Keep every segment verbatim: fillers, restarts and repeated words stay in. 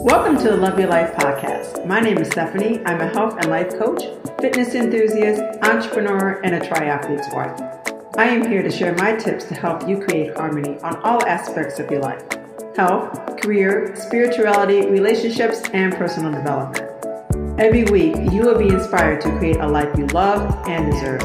Welcome to the Love Your Life podcast. My name is Stephanie. I'm a health and life coach, fitness enthusiast, entrepreneur, and a triathlete's wife. I am here to share my tips to help you create harmony on all aspects of your life: health, career, spirituality, relationships, and personal development. Every week, you will be inspired to create a life you love and deserve.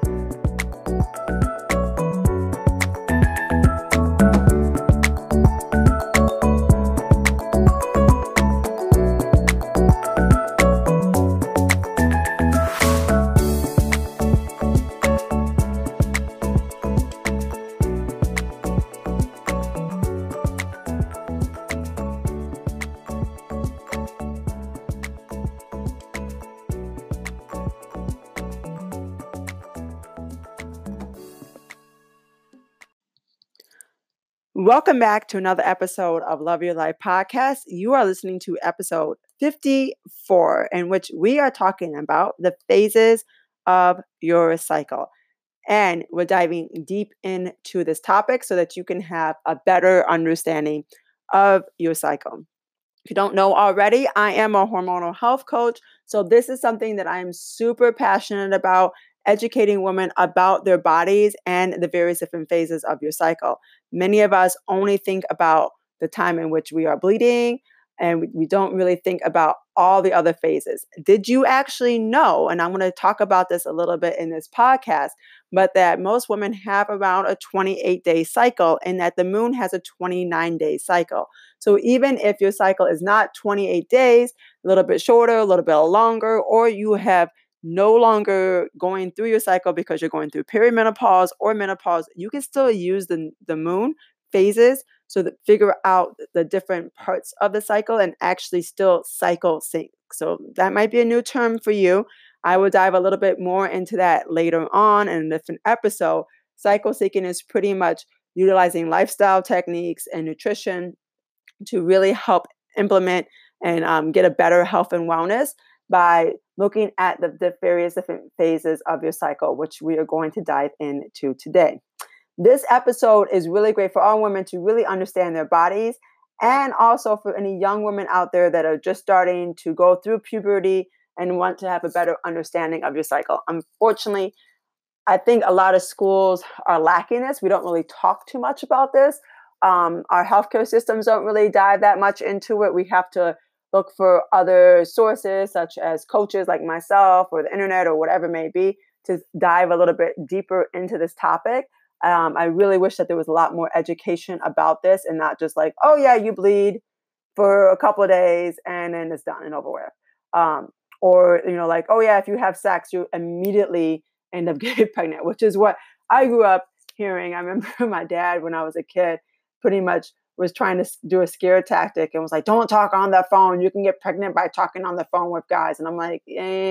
Welcome back to another episode of Love Your Life podcast. You are listening to episode fifty-four, in which we are talking about the phases of your cycle. And we're diving deep into this topic so that you can have a better understanding of your cycle. If you don't know already, I am a hormonal health coach. So this is something that I'm super passionate about, educating women about their bodies and the various different phases of your cycle. Many of us only think about the time in which we are bleeding, and we, we don't really think about all the other phases. Did you actually know, and I'm going to talk about this a little bit in this podcast, but that most women have around a twenty-eight day cycle, and that the moon has a twenty-nine day cycle. So even if your cycle is not twenty-eight days, a little bit shorter, a little bit longer, or you have no longer going through your cycle because you're going through perimenopause or menopause, you can still use the, the moon phases so that figure out the different parts of the cycle and actually still cycle sync. So that might be a new term for you. I will dive a little bit more into that later on in a different episode. Cycle syncing is pretty much utilizing lifestyle techniques and nutrition to really help implement and um, get a better health and wellness by looking at the, the various different phases of your cycle, which we are going to dive into today. This episode is really great for all women to really understand their bodies, and also for any young women out there that are just starting to go through puberty and want to have a better understanding of your cycle. Unfortunately, I think a lot of schools are lacking this. We don't really talk too much about this. Um, our healthcare systems don't really dive that much into it. We have to look for other sources such as coaches like myself or the internet or whatever it may be to dive a little bit deeper into this topic. Um, I really wish that there was a lot more education about this and not just like, oh yeah, you bleed for a couple of days and then it's done and over with. Um, or, you know, like, oh yeah, if you have sex, you immediately end up getting pregnant, which is what I grew up hearing. I remember my dad when I was a kid pretty much was trying to do a scare tactic and was like, don't talk on the phone. You can get pregnant by talking on the phone with guys. And I'm like,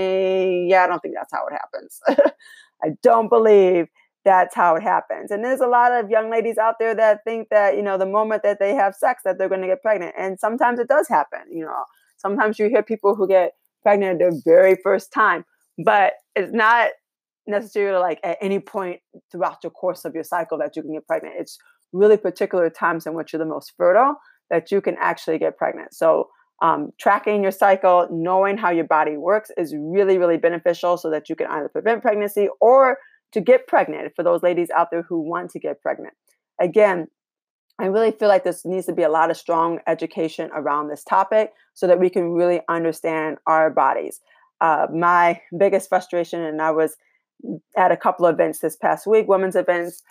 eh, yeah, I don't think that's how it happens. I don't believe that's how it happens. And there's a lot of young ladies out there that think that, you know, the moment that they have sex, that they're going to get pregnant. And sometimes it does happen. You know, sometimes you hear people who get pregnant their very first time, but it's not necessarily like at any point throughout the course of your cycle that you can get pregnant. It's really particular times in which you're the most fertile that you can actually get pregnant. So um, tracking your cycle, knowing how your body works is really, really beneficial so that you can either prevent pregnancy or to get pregnant for those ladies out there who want to get pregnant. Again, I really feel like this needs to be a lot of strong education around this topic so that we can really understand our bodies. Uh, my biggest frustration, and I was at a couple of events this past week, women's events,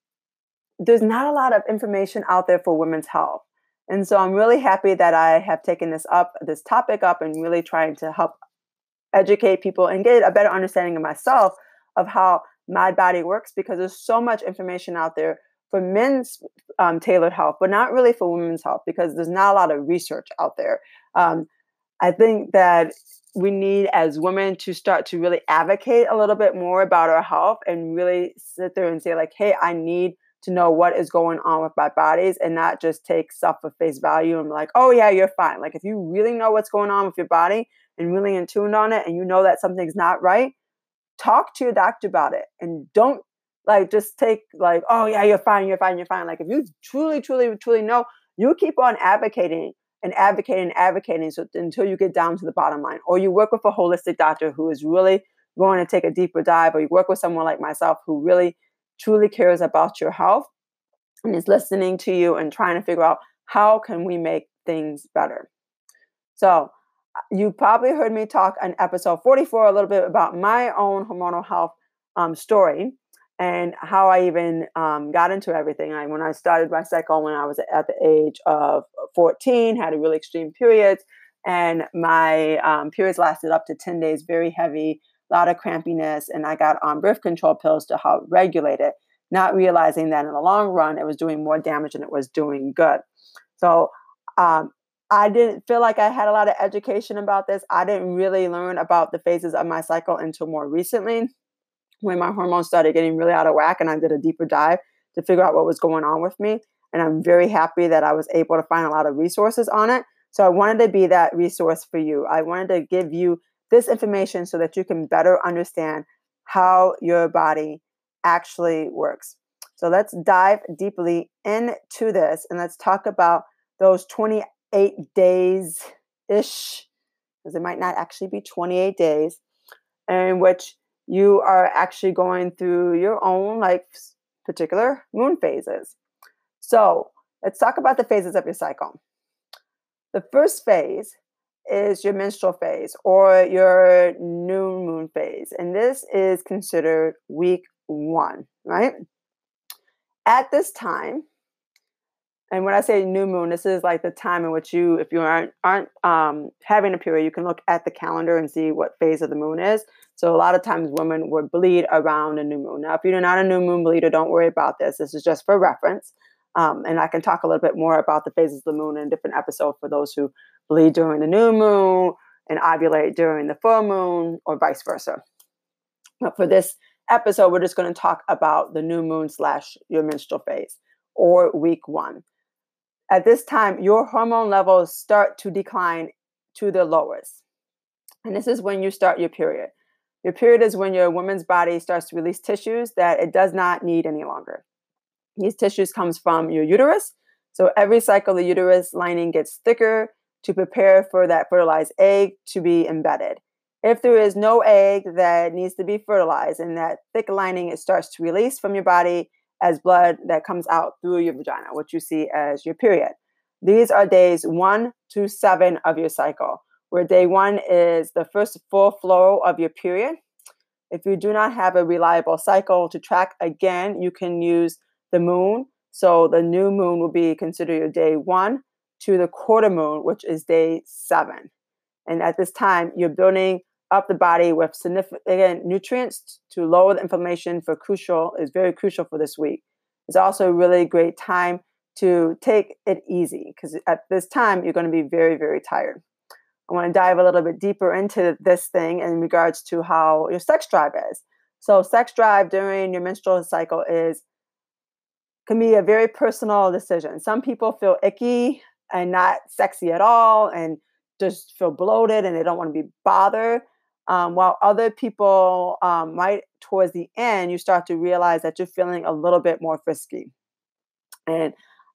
there's not a lot of information out there for women's health. And so I'm really happy that I have taken this up, this topic up, and really trying to help educate people and get a better understanding of myself of how my body works, because there's so much information out there for men's um, tailored health, but not really for women's health, because there's not a lot of research out there. Um, I think that we need as women to start to really advocate a little bit more about our health and really sit there and say like, hey, I need to know what is going on with my bodies and not just take stuff for face value and be like, oh yeah, you're fine. Like if you really know what's going on with your body and really in tune on it and you know that something's not right, talk to your doctor about it and don't like just take like, oh yeah, you're fine, you're fine, you're fine. Like if you truly, truly, truly know, you keep on advocating and advocating and advocating so, until you get down to the bottom line. Or you work with a holistic doctor who is really going to take a deeper dive, or you work with someone like myself who really truly cares about your health and is listening to you and trying to figure out how can we make things better. So you probably heard me talk in episode forty-four a little bit about my own hormonal health um, story and how I even um, got into everything. I, when I started my cycle when I was at the age of fourteen, had a really extreme periods, and my um, periods lasted up to ten days, very heavy, a lot of crampiness, and I got on birth control pills to help regulate it, not realizing that in the long run, it was doing more damage than it was doing good. So um, I didn't feel like I had a lot of education about this. I didn't really learn about the phases of my cycle until more recently, when my hormones started getting really out of whack and I did a deeper dive to figure out what was going on with me. And I'm very happy that I was able to find a lot of resources on it. So I wanted to be that resource for you. I wanted to give you this information so that you can better understand how your body actually works. So let's dive deeply into this and let's talk about those twenty-eight days-ish, because it might not actually be twenty-eight days, in which you are actually going through your own like particular moon phases. So let's talk about the phases of your cycle. The first phase is your menstrual phase or your new moon phase. And this is considered week one, right? At this time, and when I say new moon, this is like the time in which you, if you aren't aren't um, having a period, you can look at the calendar and see what phase of the moon is. So a lot of times women would bleed around a new moon. Now, if you're not a new moon bleeder, don't worry about this. This is just for reference. Um, and I can talk a little bit more about the phases of the moon in a different episode for those who bleed during the new moon and ovulate during the full moon or vice versa. But for this episode, we're just going to talk about the new moon slash your menstrual phase or week one. At this time, your hormone levels start to decline to the lowest. And this is when you start your period. Your period is when your woman's body starts to release tissues that it does not need any longer. These tissues comes from your uterus. So every cycle, the uterus lining gets thicker to prepare for that fertilized egg to be embedded. If there is no egg that needs to be fertilized and that thick lining, it starts to release from your body as blood that comes out through your vagina, what you see as your period. These are days one to seven of your cycle, where day one is the first full flow of your period. If you do not have a reliable cycle to track, again, you can use the moon. So the new moon will be considered your day one to the quarter moon, which is day seven. And at this time, you're building up the body with significant nutrients to lower the inflammation for crucial, is very crucial for this week. It's also a really great time to take it easy because at this time, you're going to be very, very tired. I want to dive a little bit deeper into this thing in regards to how your sex drive is. So sex drive during your menstrual cycle is can be a very personal decision. Some people feel icky and not sexy at all and just feel bloated and they don't want to be bothered. Um, while other people um, might, towards the end, you start to realize that you're feeling a little bit more frisky. And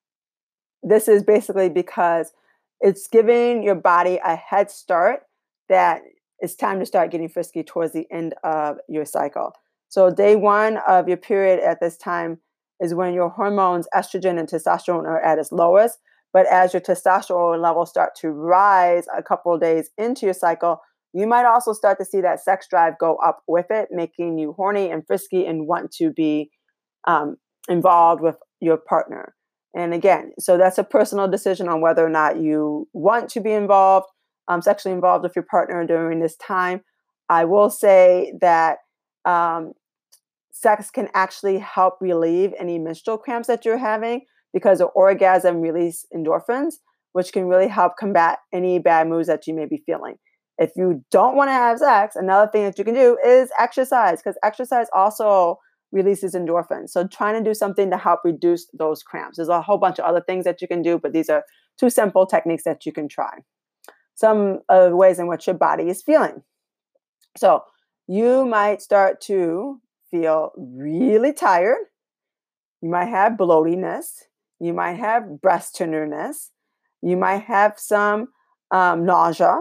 this is basically because it's giving your body a head start that it's time to start getting frisky towards the end of your cycle. So day one of your period at this time is when your hormones, estrogen and testosterone, are at its lowest. But as your testosterone levels start to rise a couple of days into your cycle, you might also start to see that sex drive go up with it, making you horny and frisky and want to be um, involved with your partner. And again, so that's a personal decision on whether or not you want to be involved, um, sexually involved with your partner during this time. I will say that um, sex can actually help relieve any menstrual cramps that you're having because the orgasm release endorphins, which can really help combat any bad moods that you may be feeling. If you don't want to have sex, another thing that you can do is exercise, because exercise also releases endorphins. So trying to do something to help reduce those cramps. There's a whole bunch of other things that you can do, but these are two simple techniques that you can try. Some of the ways in which your body is feeling. So you might start to feel really tired. You might have bloatiness. You might have breast tenderness. You might have some um, nausea,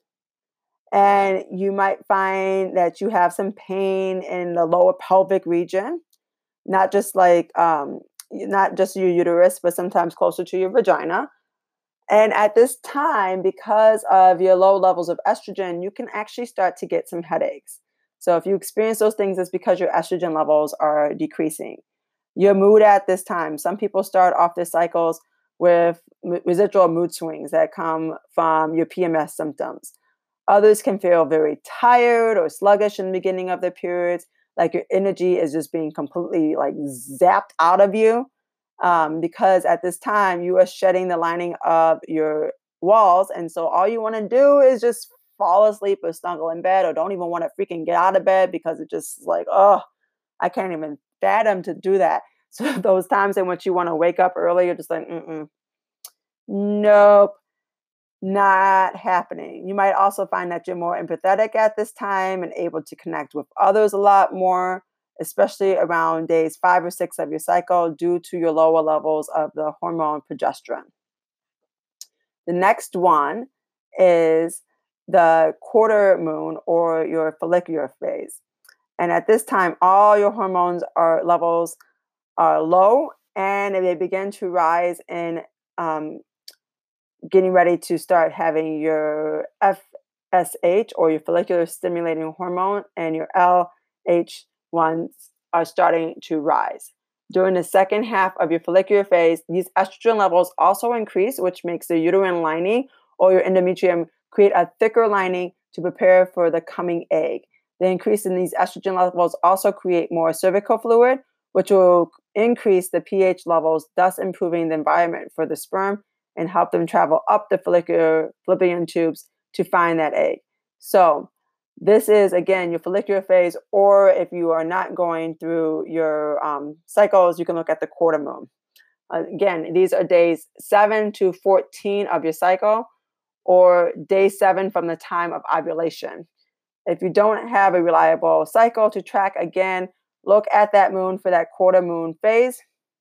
and you might find that you have some pain in the lower pelvic region, not just like um, not just your uterus, but sometimes closer to your vagina. And at this time, because of your low levels of estrogen, you can actually start to get some headaches. So if you experience those things, it's because your estrogen levels are decreasing. Your mood at this time, some people start off their cycles with m- residual mood swings that come from your P M S symptoms. Others can feel very tired or sluggish in the beginning of their periods, like your energy is just being completely like zapped out of you, um, because at this time you are shedding the lining of your walls. And so all you want to do is just fall asleep or snuggle in bed, or don't even want to freaking get out of bed because it just like, oh, I can't even fathom to do that. So those times in which you want to wake up early, you're just like, mm-mm, nope, not happening. You might also find that you're more empathetic at this time and able to connect with others a lot more, especially around days five or six of your cycle due to your lower levels of the hormone progesterone. The next one is the quarter moon or your follicular phase. And at this time, all your hormones are levels are low and they begin to rise in um, getting ready to start having your F S H or your follicular stimulating hormone and your L H ones are starting to rise. During the second half of your follicular phase, these estrogen levels also increase, which makes the uterine lining or your endometrium create a thicker lining to prepare for the coming egg. The increase in these estrogen levels also create more cervical fluid, which will increase the pH levels, thus improving the environment for the sperm and help them travel up the follicular fallopian tubes to find that egg. So this is, again, your follicular phase, or if you are not going through your um, cycles, you can look at the quarter moon. Uh, again, these are days seven to fourteen of your cycle, or day seven from the time of ovulation. If you don't have a reliable cycle to track, again, look at that moon for that quarter moon phase.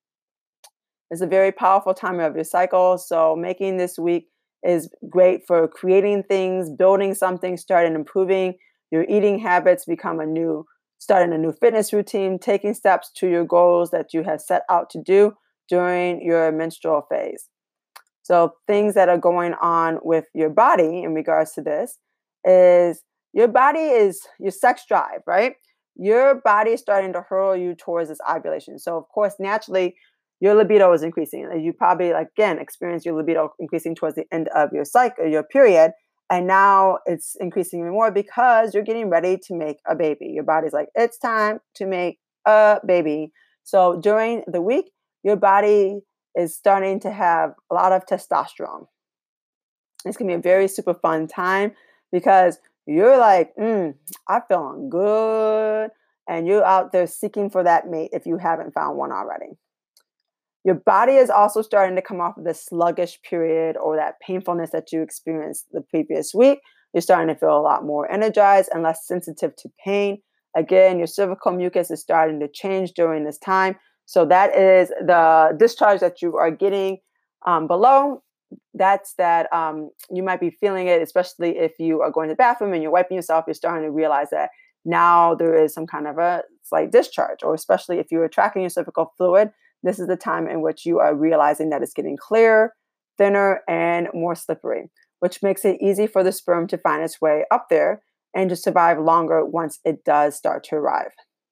It's a very powerful time of your cycle. So making this week is great for creating things, building something, starting improving your eating habits, become a new, starting a new fitness routine, taking steps to your goals that you have set out to do during your menstrual phase. So things that are going on with your body in regards to this is your body is your sex drive, right? Your body is starting to hurl you towards this ovulation. So of course, naturally, your libido is increasing. You probably, again, experience your libido increasing towards the end of your cycle, your period. And now it's increasing even more because you're getting ready to make a baby. Your body's like, it's time to make a baby. So during the week, your body is starting to have a lot of testosterone. It's going to be a very super fun time because you're like, mm, I'm feeling good. And you're out there seeking for that mate if you haven't found one already. Your body is also starting to come off of this sluggish period or that painfulness that you experienced the previous week. You're starting to feel a lot more energized and less sensitive to pain. Again, your cervical mucus is starting to change during this time. So that is the discharge that you are getting um, below. That's that um, you might be feeling it, especially if you are going to the bathroom and you're wiping yourself. You're starting to realize that now there is some kind of a slight discharge, or especially if you're tracking your cervical fluid, this is the time in which you are realizing that it's getting clearer, thinner, and more slippery, which makes it easy for the sperm to find its way up there and to survive longer once it does start to arrive.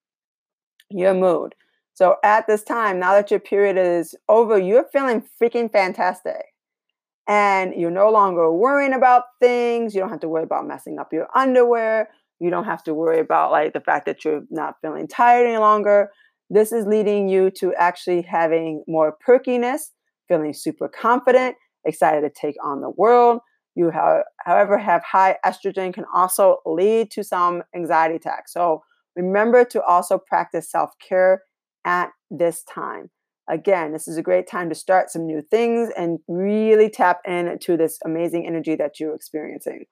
Your mood. So at this time, now that your period is over, you're feeling freaking fantastic. And you're no longer worrying about things. You don't have to worry about messing up your underwear. You don't have to worry about like the fact that you're not feeling tired any longer. This is leading you to actually having more perkiness, feeling super confident, excited to take on the world. You, have, however, have high estrogen can also lead to some anxiety attacks. So remember to also practice self-care at this time. Again, this is a great time to start some new things and really tap into this amazing energy that you're experiencing.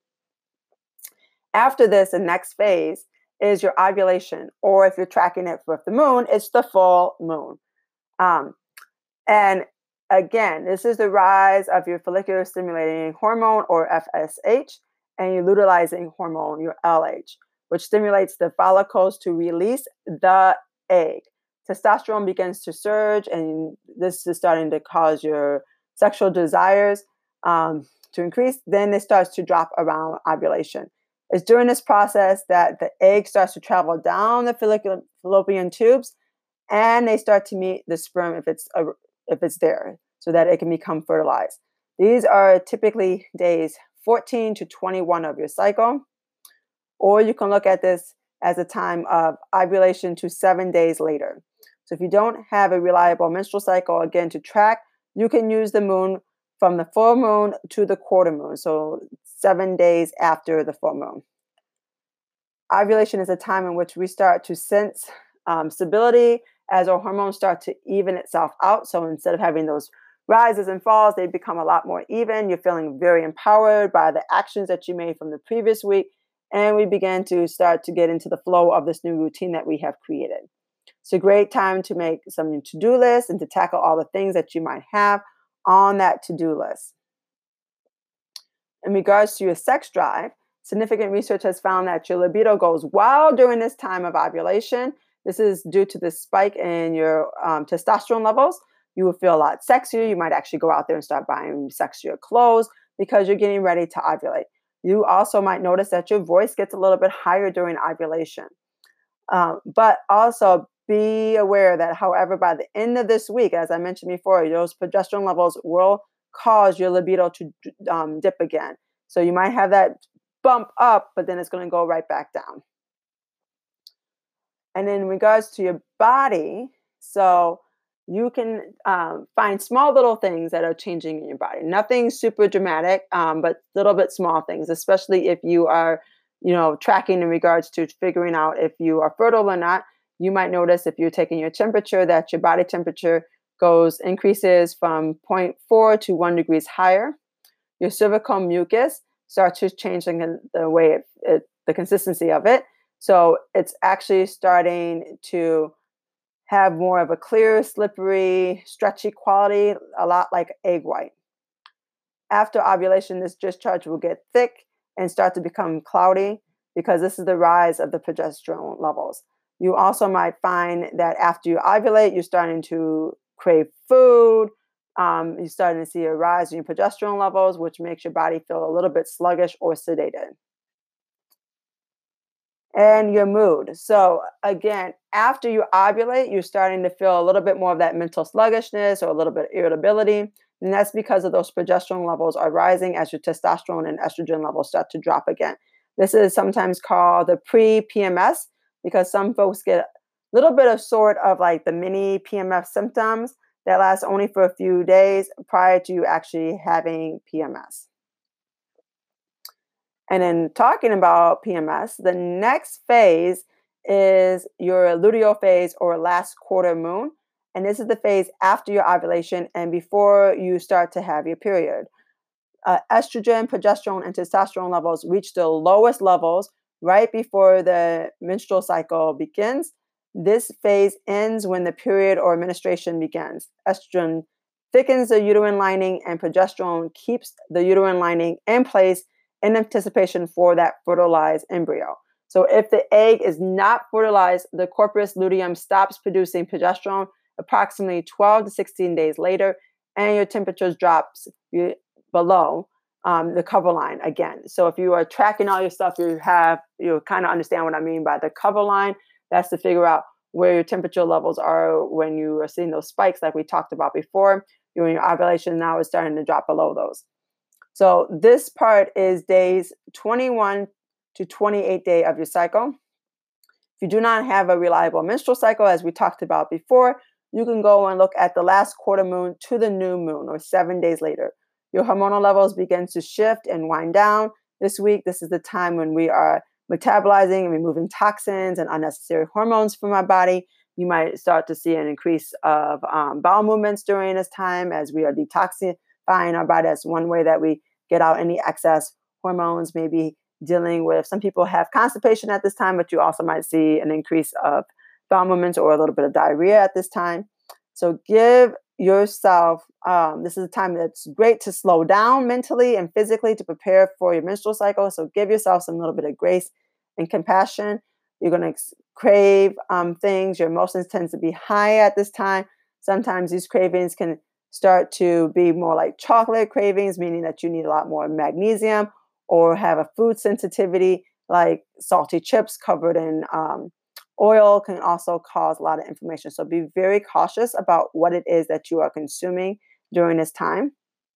After this, the next phase is your ovulation, or if you're tracking it with the moon, it's the full moon. Um, and again, this is the rise of your follicular stimulating hormone, or F S H, and your luteinizing hormone, your L H, which stimulates the follicles to release the egg. Testosterone begins to surge, and this is starting to cause your sexual desires um, to increase. Then it starts to drop around ovulation. It's during this process that the egg starts to travel down the follicular fallopian tubes, and they start to meet the sperm if it's a, if it's there, so that it can become fertilized. These are typically days fourteen to twenty-one of your cycle, or you can look at this as a time of ovulation to seven days later. So if you don't have a reliable menstrual cycle, again, to track, you can use the moon from the full moon to the quarter moon, so seven days after the full moon. Ovulation is a time in which we start to sense um, stability as our hormones start to even itself out. So instead of having those rises and falls, they become a lot more even. You're feeling very empowered by the actions that you made from the previous week. And we begin to start to get into the flow of this new routine that we have created. It's a great time to make some to-do lists and to tackle all the things that you might have on that to-do list. In regards to your sex drive, significant research has found that your libido goes wild during this time of ovulation. This is due to the spike in your um, testosterone levels. You will feel a lot sexier. You might actually go out there and start buying sexier clothes because you're getting ready to ovulate. You also might notice that your voice gets a little bit higher during ovulation. Um, but also be aware that, however, by the end of this week, as I mentioned before, those progesterone levels will cause your libido to um, dip again. So you might have that bump up, but then it's going to go right back down. And in regards to your body, so you can um, find small little things that are changing in your body. Nothing super dramatic, um, but little bit small things, especially if you are, you know, tracking in regards to figuring out if you are fertile or not. You might notice if you're taking your temperature that your body temperature goes, increases from zero point four to one degrees higher. Your cervical mucus starts to change the, the way it, it, the consistency of it. So it's actually starting to have more of a clear, slippery, stretchy quality, a lot like egg white. After ovulation, this discharge will get thick and start to become cloudy because this is the rise of the progesterone levels. You also might find that after you ovulate, you're starting to crave food. Um, you're starting to see a rise in your progesterone levels, which makes your body feel a little bit sluggish or sedated. And your mood. So again, after you ovulate, you're starting to feel a little bit more of that mental sluggishness or a little bit of irritability. And that's because of those progesterone levels are rising as your testosterone and estrogen levels start to drop again. This is sometimes called the pre-P M S because some folks get a little bit of sort of like the mini P M S symptoms that last only for a few days prior to you actually having P M S. And then talking about P M S, the next phase is your luteal phase or last quarter moon. And this is the phase after your ovulation and before you start to have your period. Uh, estrogen, progesterone, and testosterone levels reach the lowest levels right before the menstrual cycle begins. This phase ends when the period or menstruation begins. Estrogen thickens the uterine lining and progesterone keeps the uterine lining in place in anticipation for that fertilized embryo. So if the egg is not fertilized, the corpus luteum stops producing progesterone approximately twelve to sixteen days later, and your temperature drops below um, the cover line again. So if you are tracking all your stuff, you have, you kind of understand what I mean by the cover line. That's to figure out where your temperature levels are when you are seeing those spikes like we talked about before. Your ovulation now is starting to drop below those. So this part is days twenty-one to twenty-eight day of your cycle. If you do not have a reliable menstrual cycle, as we talked about before, you can go and look at the last quarter moon to the new moon or seven days later. Your hormonal levels begin to shift and wind down. This week, this is the time when we are metabolizing and removing toxins and unnecessary hormones from our body. You might start to see an increase of um, bowel movements during this time as we are detoxifying our body. That's one way that we get out any excess hormones, maybe dealing with, some people have constipation at this time, but you also might see an increase of bowel movements or a little bit of diarrhea at this time. So give yourself, um, this is a time that's great to slow down mentally and physically to prepare for your menstrual cycle. So give yourself some little bit of grace and compassion. You're going to ex- crave um, things. Your emotions tend to be high at this time. Sometimes these cravings can start to be more like chocolate cravings, meaning that you need a lot more magnesium, or have a food sensitivity like salty chips covered in um, oil can also cause a lot of inflammation. So be very cautious about what it is that you are consuming during this time.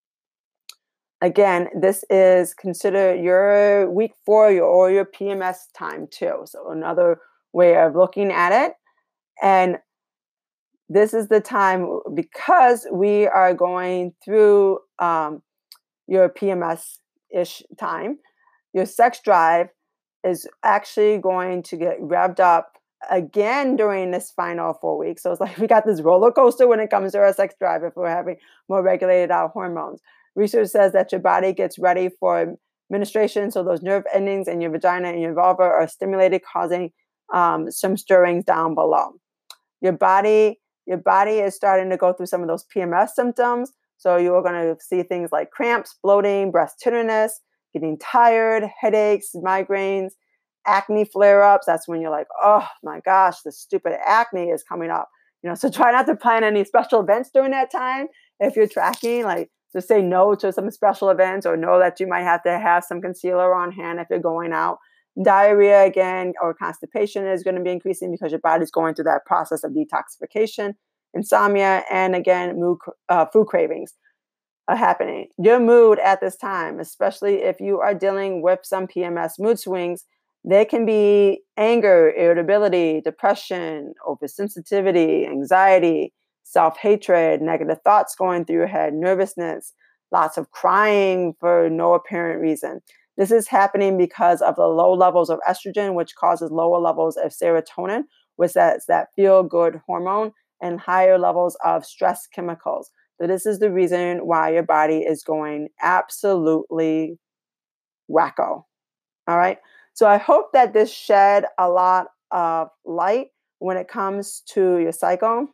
Again, this is consider your week four your, or your P M S time too. So another way of looking at it. And this is the time because we are going through um, your P M S-ish time, your sex drive is actually going to get revved up again during this final four weeks. So it's like we got this roller coaster when it comes to our sex drive if we're having more regulated out hormones. Research says that your body gets ready for menstruation. So those nerve endings in your vagina and your vulva are stimulated, causing um, some stirrings down below. Your body, your body is starting to go through some of those P M S symptoms. So you're going to see things like cramps, bloating, breast tenderness, getting tired, headaches, migraines, acne flare-ups. That's when you're like, oh my gosh, the stupid acne is coming up. You know, so try not to plan any special events during that time. If you're tracking, like just say no to some special events, or know that you might have to have some concealer on hand if you're going out. Diarrhea again or constipation is going to be increasing because your body's going through that process of detoxification. Insomnia, and again, mood, uh, food cravings are happening. Your mood at this time, especially if you are dealing with some P M S mood swings, they can be anger, irritability, depression, oversensitivity, anxiety, self-hatred, negative thoughts going through your head, nervousness, lots of crying for no apparent reason. This is happening because of the low levels of estrogen, which causes lower levels of serotonin, which is that feel-good hormone, and higher levels of stress chemicals. So this is the reason why your body is going absolutely wacko. All right. So I hope that this shed a lot of light when it comes to your cycle.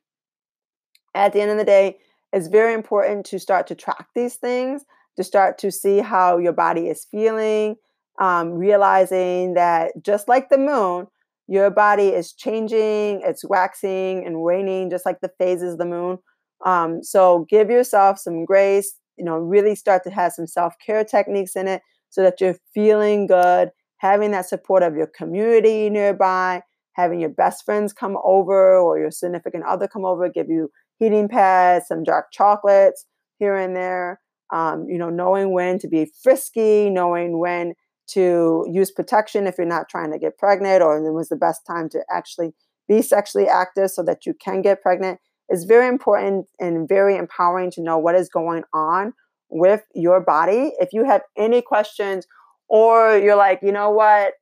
At the end of the day, it's very important to start to track these things, to start to see how your body is feeling, um, realizing that just like the moon, your body is changing, it's waxing and waning, just like the phases of the moon. Um, so give yourself some grace, you know, really start to have some self-care techniques in it so that you're feeling good, having that support of your community nearby, having your best friends come over or your significant other come over, give you heating pads, some dark chocolates here and there, um, you know, knowing when to be frisky, knowing when to use protection if you're not trying to get pregnant, or when was the best time to actually be sexually active so that you can get pregnant. It's very important and very empowering to know what is going on with your body. If you have any questions, or you're like, you know what,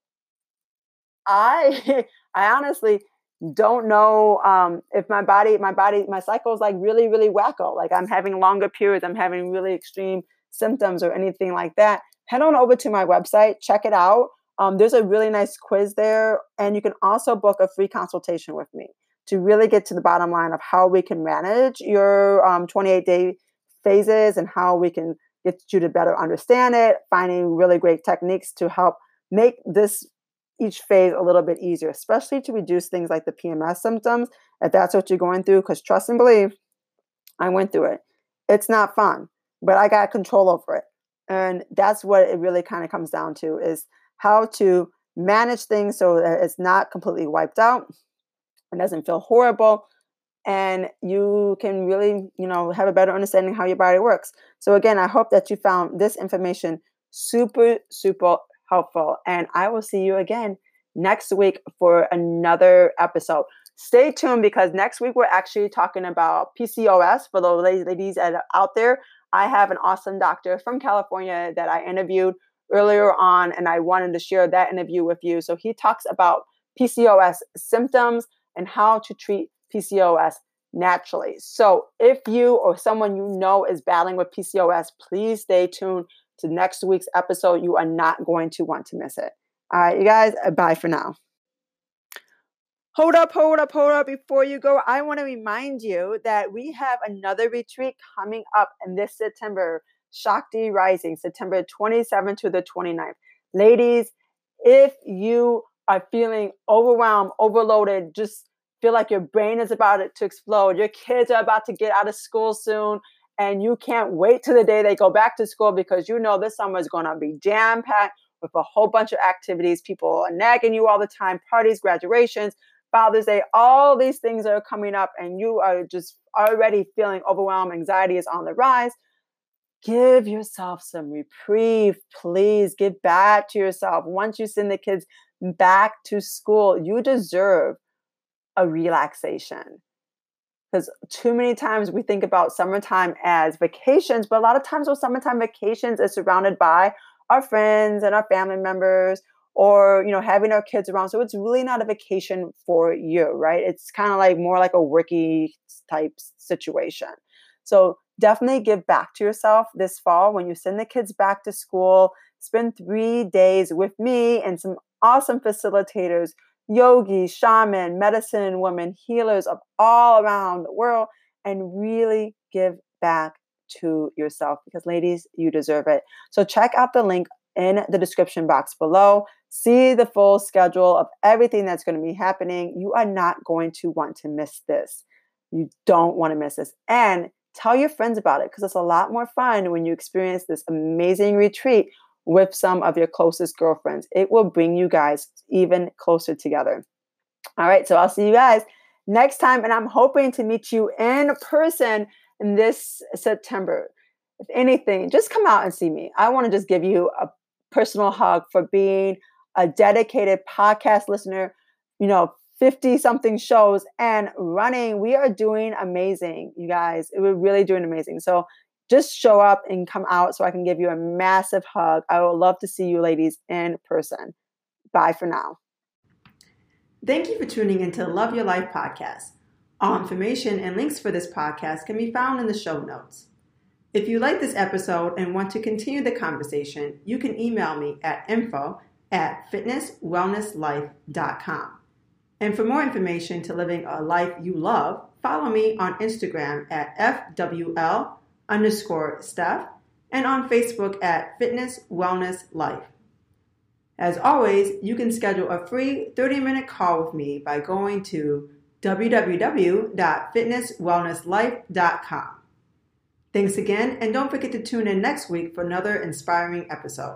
I I honestly don't know um, if my body, my body, my cycle is like really, really wacko. Like I'm having longer periods, I'm having really extreme symptoms or anything like that. Head on over to my website, check it out. Um, there's a really nice quiz there, and you can also book a free consultation with me to really get to the bottom line of how we can manage your um, twenty-eight day phases and how we can get you to better understand it, finding really great techniques to help make this each phase a little bit easier, especially to reduce things like the P M S symptoms, if that's what you're going through, because trust and believe, I went through it. It's not fun, but I got control over it. And that's what it really kind of comes down to, is how to manage things so that it's not completely wiped out. It doesn't feel horrible. And you can really, you know, have a better understanding how your body works. So again, I hope that you found this information super, super helpful. And I will see you again next week for another episode. Stay tuned, because next week we're actually talking about P C O S for those ladies that are out there. I have an awesome doctor from California that I interviewed earlier on, and I wanted to share that interview with you. So he talks about P C O S symptoms and how to treat P C O S naturally. So if you or someone you know is battling with P C O S, please stay tuned to next week's episode. You are not going to want to miss it. All right, you guys, bye for now. Hold up, hold up, hold up. Before you go, I want to remind you that we have another retreat coming up in this September, Shakti Rising, September twenty-seventh to the twenty-ninth. Ladies, if you are feeling overwhelmed, overloaded, just feel like your brain is about to explode, your kids are about to get out of school soon, and you can't wait till the day they go back to school because you know this summer is going to be jam-packed with a whole bunch of activities. People are nagging you all the time, parties, graduations, Father's Day, all these things are coming up and you are just already feeling overwhelmed. Anxiety is on the rise. Give yourself some reprieve, please. Give back to yourself. Once you send the kids back to school, you deserve a relaxation. Because too many times we think about summertime as vacations, but a lot of times those summertime vacations is surrounded by our friends and our family members, or, you know, having our kids around. So it's really not a vacation for you, right? It's kind of like more like a worky type situation. So definitely give back to yourself this fall when you send the kids back to school. Spend three days with me and some awesome facilitators, yogis, shaman, medicine women, healers of all around the world, and really give back to yourself because, ladies, you deserve it. So check out the link in the description box below. See the full schedule of everything that's going to be happening. You are not going to want to miss this. You don't want to miss this. And tell your friends about it because it's a lot more fun when you experience this amazing retreat with some of your closest girlfriends. It will bring you guys even closer together. All right, so I'll see you guys next time. And I'm hoping to meet you in person in this September. If anything, just come out and see me. I want to just give you a personal hug for being a dedicated podcast listener, you know, fifty something shows and running. We are doing amazing, you guys. We're really doing amazing. So just show up and come out so I can give you a massive hug. I would love to see you ladies in person. Bye for now. Thank you for tuning into Love Your Life podcast. All information and links for this podcast can be found in the show notes. If you like this episode and want to continue the conversation, you can email me at info at fitness wellness life dot com. And for more information to living a life you love, follow me on Instagram at F W L underscore Steph and on Facebook at Fitness Wellness Life. As always, you can schedule a free thirty minute call with me by going to w w w dot fitness wellness life dot com. Thanks again, and don't forget to tune in next week for another inspiring episode.